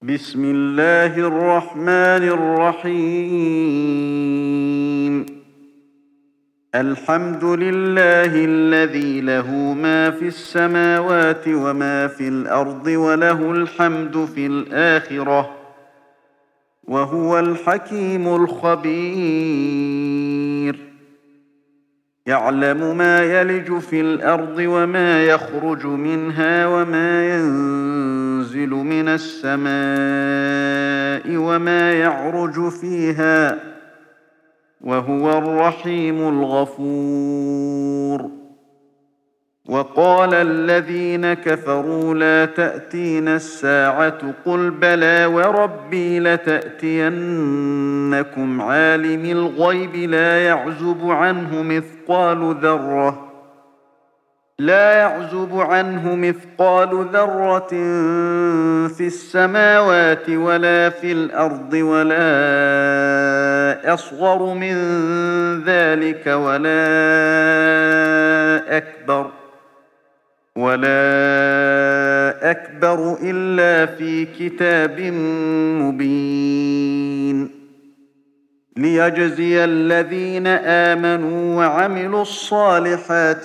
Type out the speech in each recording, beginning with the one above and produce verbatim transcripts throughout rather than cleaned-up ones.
بسم الله الرحمن الرحيم. الحمد لله الذي له ما في السماوات وما في الأرض وله الحمد في الآخرة وهو الحكيم الخبير. يعلم ما يلج في الأرض وما يخرج منها وما ينزل من السماء وما يعرج فيها وهو الرحيم الغفور. وقال الذين كفروا لا تأتينا الساعة قل بلى وربي لتأتينكم عالم الغيب لا يعزب عنه مثقال ذرة لا يعزب عنه مثقال ذرة في السماوات ولا في الأرض ولا أصغر من ذلك ولا أكبر ولا أكبر إلا في كتاب مبين. ليجزي الذين آمنوا وعملوا الصالحات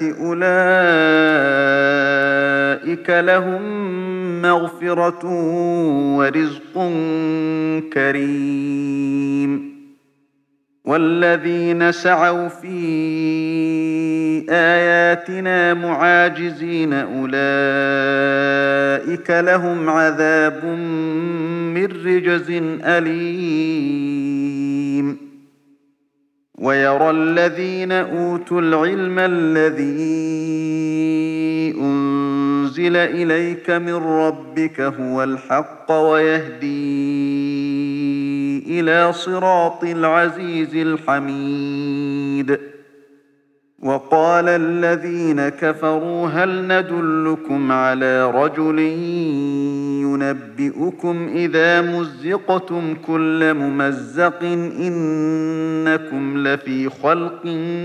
أولئك لهم مغفرة ورزق كريم. والذين سعوا في آياتنا معاجزين أولئك لهم عذاب من رجز أليم. ويرى الذين أوتوا العلم الذي أنزل إليك من ربك هو الحق ويهدي إلى صراط العزيز الحميد. وقال الذين كفروا هل ندلكم على رجل ينبئكم إذا مزقتم كل ممزق إنكم لفي خلق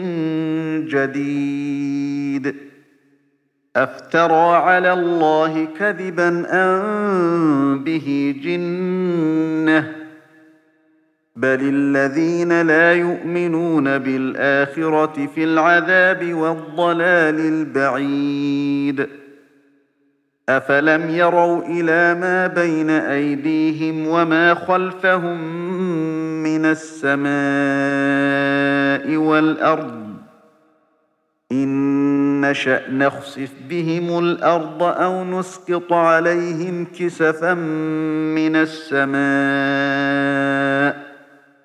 جديد. أفترى على الله كذبا أم به جنة بل الذين لا يؤمنون بالآخرة في العذاب والضلال البعيد. أفلم يروا إلى ما بين أيديهم وما خلفهم من السماء والأرض إن نشأ نخسف بهم الأرض أو نسقط عليهم كسفا من السماء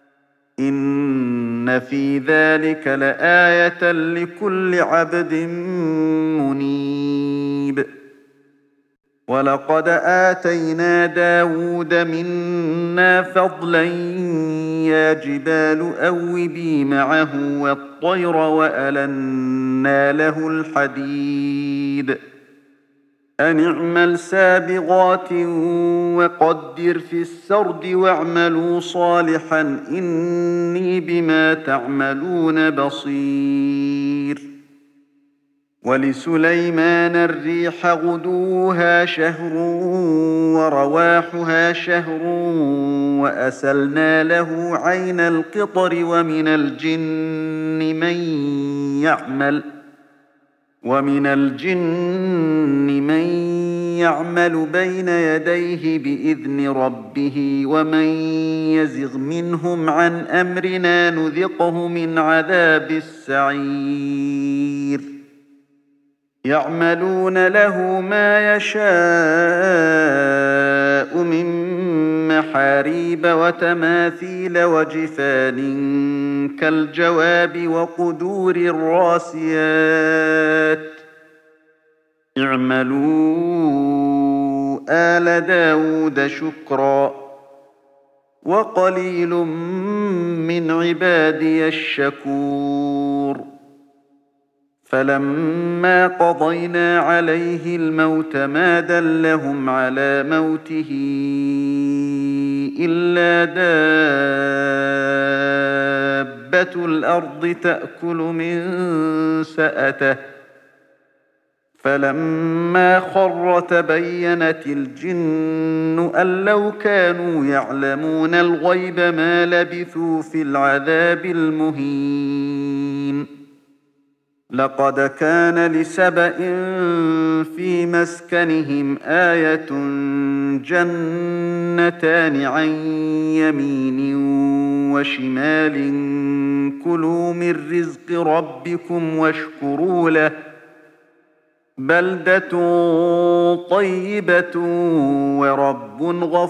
إن في ذلك لآية لكل عبد منيب. ولقد آتينا داود منا فضلا يا جبال أوبي معه والطير وألنا له الحديد أن اعمل سابغات وقدر في السرد واعملوا صالحا إني بما تعملون بصير. ولسليمان الريح غدوها شهر ورواحها شهر وأسلنا له عين القطر ومن الجن من يعمل ومن الجن من يعمل بين يديه بإذن ربه ومن يزغ منهم عن أمرنا نذقه من عذاب السعير. يعملون له ما يشاء من محاريب وتماثيل وجفان كالجواب وقدور الراسيات اعملوا آل داود شكرا وقليل من عبادي الشكور. فلما قضينا عليه الموت ما دلهم على موته إلا دابة الأرض تأكل من سأته فلما خر تبينت الجن أن لو كانوا يعلمون الغيب ما لبثوا في العذاب المهين. لقد كان لسبإ في مسكنهم آية جنتان عن يمين وشمال كلوا من رزق ربكم واشكروا له بلدة طيبة ورب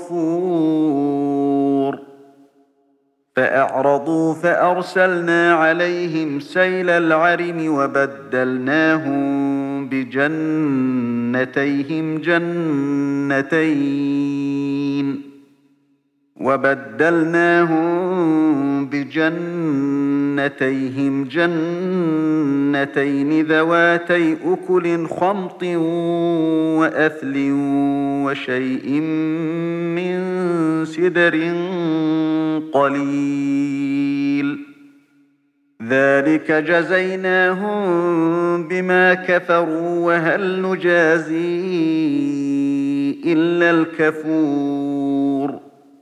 غفور. فأعرضوا فأرسلنا عليهم سيل العرم وبدلناهم بجنتيهم جنتين وبدلناهم بجنتيهم جنتين ذواتي أكل خمط وأثل وشيء من سدر قليل ذلك جزيناهم بما كفروا وهل نجازي إلا الكفور.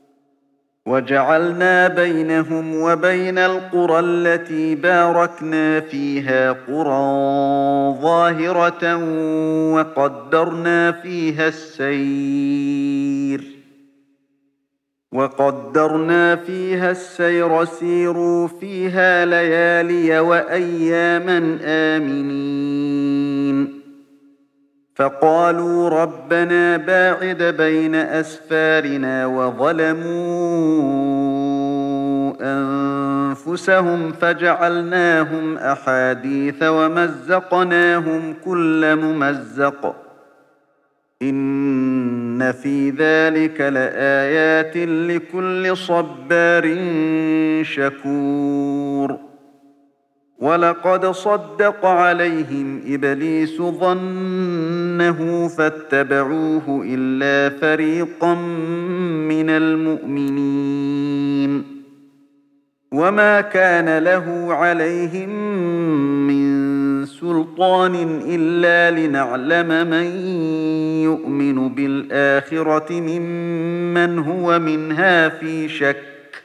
وجعلنا بينهم وبين القرى التي باركنا فيها قرى ظاهرة وقدرنا فيها السير وقدرنا فيها السير سيروا فيها ليالي وأياما آمنين. فقالوا ربنا باعد بين أسفارنا وظلموا أنفسهم فجعلناهم أحاديث ومزقناهم كل ممزق إن في ذلك لآيات لكل صبار شكور. ولقد صدق عليهم إبليس ظنه فاتبعوه إلا فريقا من المؤمنين وما كان له عليهم من سلطان إلا لنعلم من يؤمن بالآخرة ممن هو منها في شك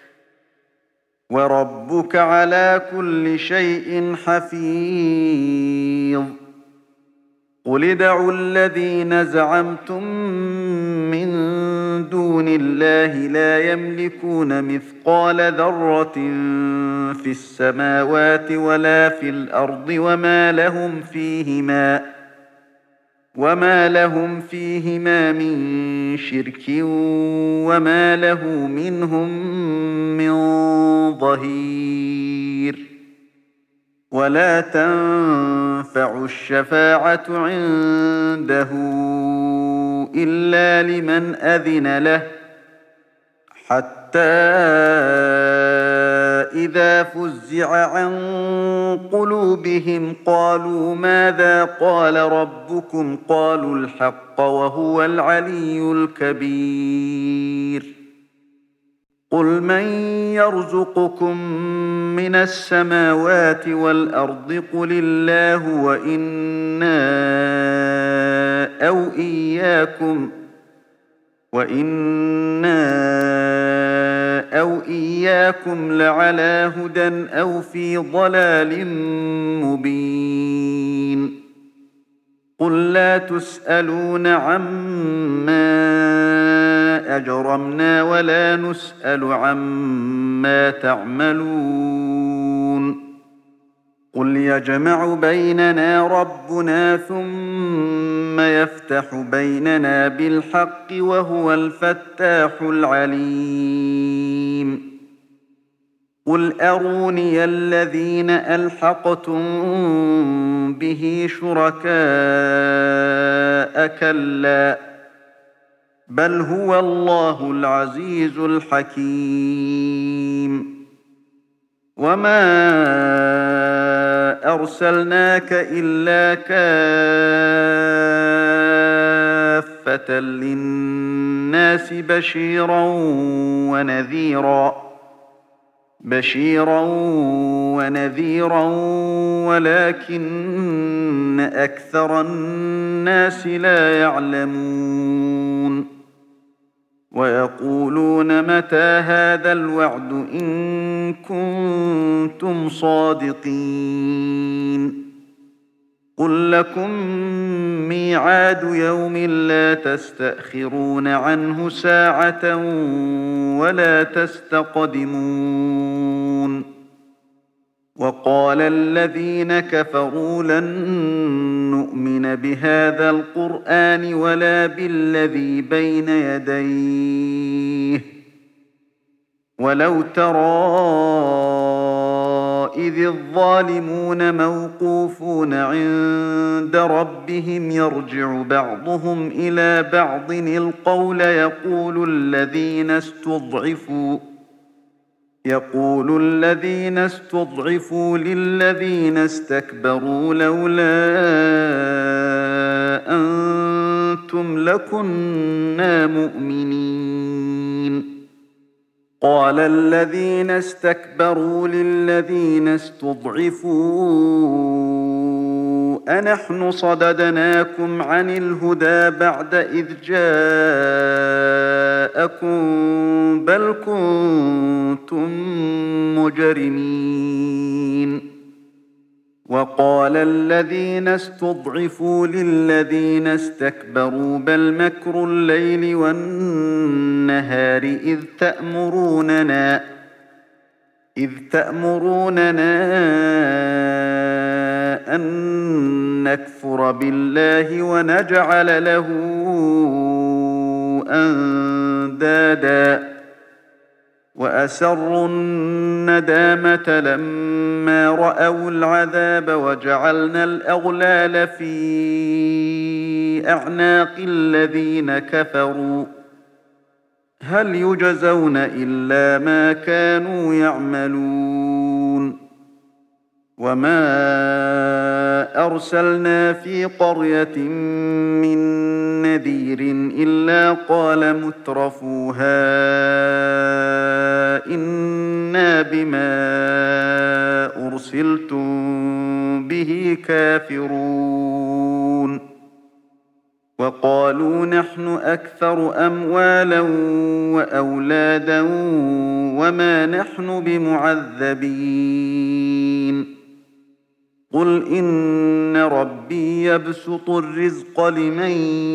وربك على كل شيء حفيظ. قل ادعوا الذين زعمتم من دون الله لا يملكون مثقال ذرة في السماوات ولا في الأرض وما لهم فيهما وما لهم فيهما من شرك وما له منهم من ظهير. ولا تنفع الشفاعة عنده إلا لمن أذن له حتى إذا فزع عن قلوبهم قالوا ماذا قال ربكم قالوا الحق وهو العلي الكبير. قل من يرزقكم من السماوات والأرض قل الله وإنا أو إياكم وإنا أو إياكم لعلى هدى أو في ضلال مبين. قل لا تسألون عما أجرمنا ولا نسأل عما تعملون. قل يجمع بيننا ربنا ثم يفتح بيننا بالحق وهو الفتاح العليم. قل أروني الذين ألحقتم به شركاء كلا بل هو الله العزيز الحكيم. وما أرسلناك إلا كافة للناس بشيرا ونذيرا بشيرا ونذيرا ولكن أكثر الناس لا يعلمون ويقولون متى هذا الوعد إن كنتم صادقين قل لكم ميعاد يوم لا تستأخرون عنه ساعة ولا تستقدمون وقال الذين كفروا لن نؤمن بهذا القرآن ولا بالذي بين يديه ولو ترى إذ الظالمون موقوفون عند ربهم يرجع بعضهم إلى بعض القول يقول الذين استضعفوا يقول الذين استضعفوا للذين استكبروا لولا أنتم لكنا مؤمنين قال الذين استكبروا للذين استضعفوا أنحن صددناكم عن الهدى بعد إذ جاءكم بل كنتم مجرمين وقال الذين استضعفوا للذين استكبروا بل مكر الليل والنهار إذ تأمروننا إذ تأمروننا أن نكفر بالله ونجعل له أندادا وأسروا الندامة لما رأوا العذاب وجعلنا الأغلال في أعناق الذين كفروا هل يجزون إلا ما كانوا يعملون وما أرسلنا في قرية من نذير إلا قال مترفوها إنا بما أرسلتم به كافرون وقالوا نحن أكثر أموالا وأولادا وما نحن بمعذبين قل إن ربي يبسط الرزق لمن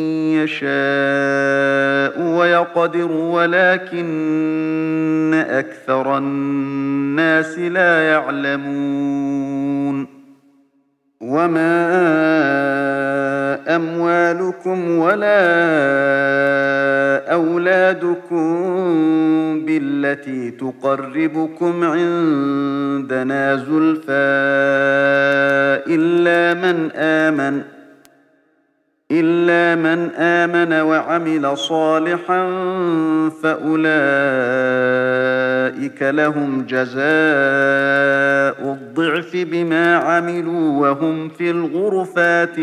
يشاء ويقدر ولكن أكثر الناس لا يعلمون وما أموالكم ولا أولادكم بالتي تقربكم عندنا زلفى إلا من آمن إلا من آمن وعمل صالحا فأولئك لهم جزاء الضعف بما عملوا وهم في الغرفات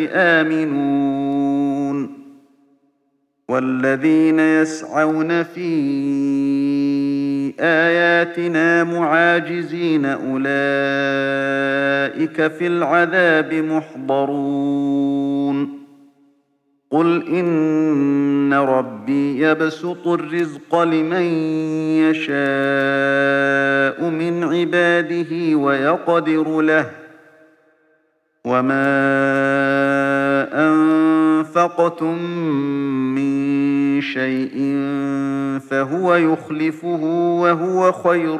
آمنون والذين يسعون في آياتنا معاجزين أولئك في العذاب محضرون قل إن ربي يبسط الرزق لمن يشاء من عباده ويقدر له وما أنفقتم من شيء فهو يخلفه وهو خير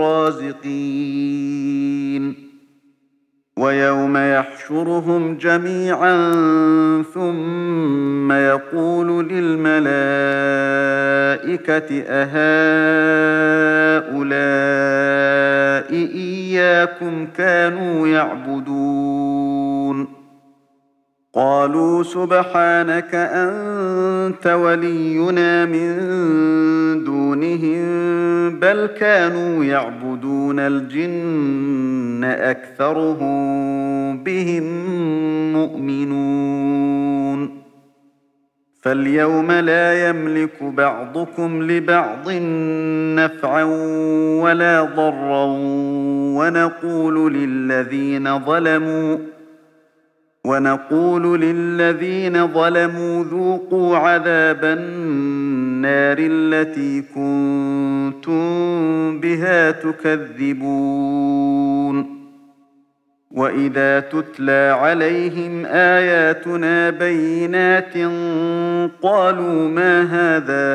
الرازقين ويوم يحشرهم جميعا ثم يقول للملائكة أهؤلاء إياكم كانوا يعبدون قالوا سبحانك أنت ولينا من دونهم بل كانوا يعبدون الجن أكثرهم بهم مؤمنون فاليوم لا يملك بعضكم لبعض نفعا ولا ضرا ونقول للذين ظلموا ونقول للذين ظلموا ذوقوا عذاب النار التي كنتم بها تكذبون وإذا تتلى عليهم آياتنا بينات قالوا ما هذا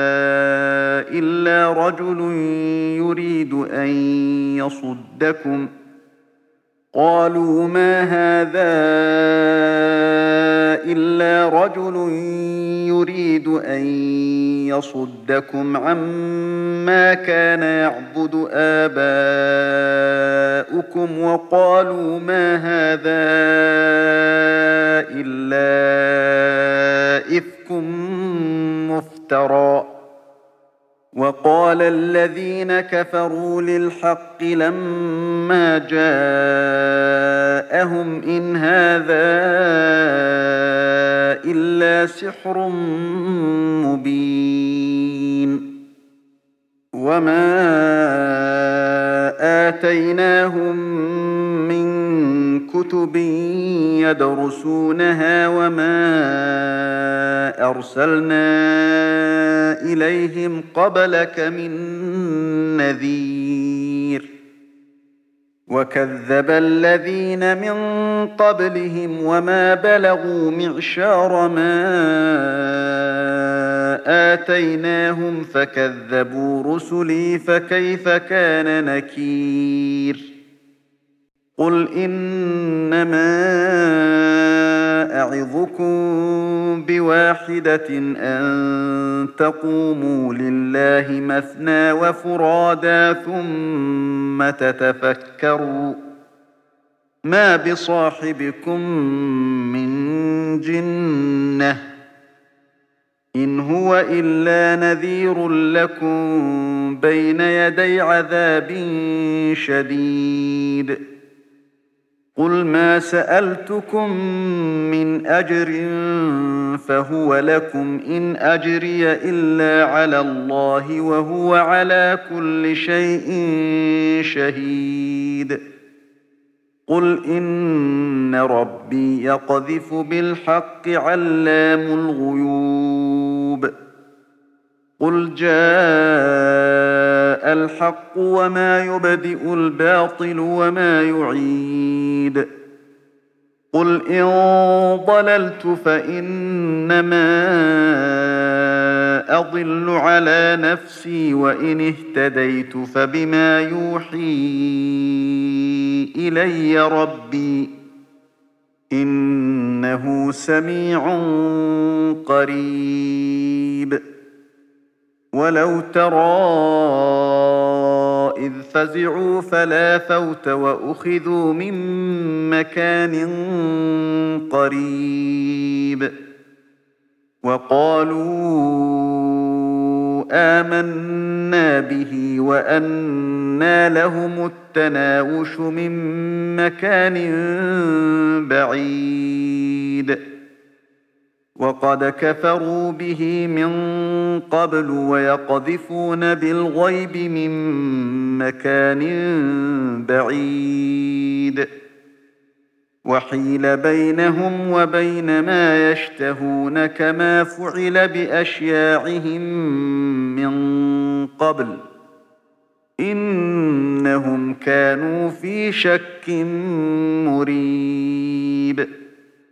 إلا رجل يريد أن يصدكم قالوا ما هذا إلا رجل يريد أن يصدكم عما كان يعبد آباؤكم وقالوا ما هذا إلا إفك مفترى وقال الذين كفروا للحق لما جاءهم إن هذا إلا سحر مبين وما آتيناهم من كتب يدرسونها وما أرسلنا إليهم قبلك من نذير وكذب الذين من قبلهم وما بلغوا معشار ما آتيناهم فكذبوا رسلي فكيف كان نكير قل إنما أعظكم بواحدة أن تقوموا لله مثنى وفرادا ثم تتفكروا ما بصاحبكم من جنة إن هو إلا نذير لكم بين يدي عذاب شديد قل ما سألتكم من أجر فهو لكم إن أجري إلا على الله وهو على كل شيء شهيد قل إن ربي يقذف بالحق علام الغيوب قل جاء الحق وما يبدئ الباطل وما يعيد قل إن ضللت فإنما أضل على نفسي وإن اهتديت فبما يوحي إلي ربي إنه سميع قريب ولو ترى إذ فزعوا فلا فوت وأخذوا من مكان قريب وقالوا آمنا به وأنى لهم التناوش من مكان بعيد وقد كفروا به من قبل ويقذفون بالغيب من مكان بعيد وحيل بينهم وبين ما يشتهون كما فعل بأشياعهم من قبل إنهم كانوا في شك مريب